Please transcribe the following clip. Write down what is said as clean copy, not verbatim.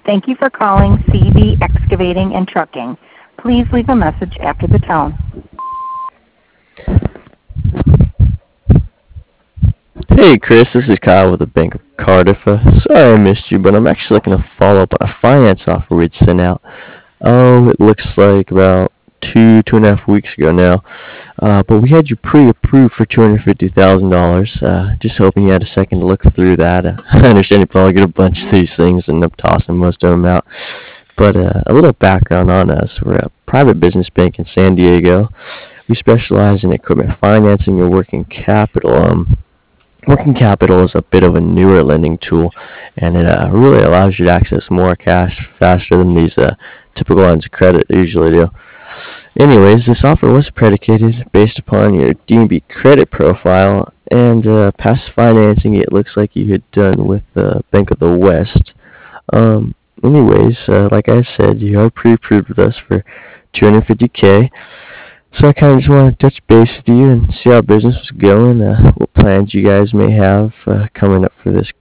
Thank you for calling CB Excavating and Trucking. Please leave a message after the tone. Hey Chris, this is Kyle with the Bank of Cardiff. Sorry I missed you, but I'm actually looking to follow up on a finance offer we'd sent out. Oh, it looks like about 2.5 weeks ago now. But we had you pre-approved for $250,000. Just hoping you had a second to look through that. I understand you probably get a bunch of these things and end up tossing most of them out. But a little background on us: we're a private business bank in San Diego. We specialize in equipment financing and working capital. Working capital is a bit of a newer lending tool, and it really allows you to access more cash faster than these typical lines of credit usually do. Anyways, this offer was predicated based upon your DNB credit profile and past financing it looks like you had done with Bank of the West. Like I said, you are pre-approved with us for 250K. So I kind of just want to touch base with you and see how business was going, what plans you guys may have coming up for this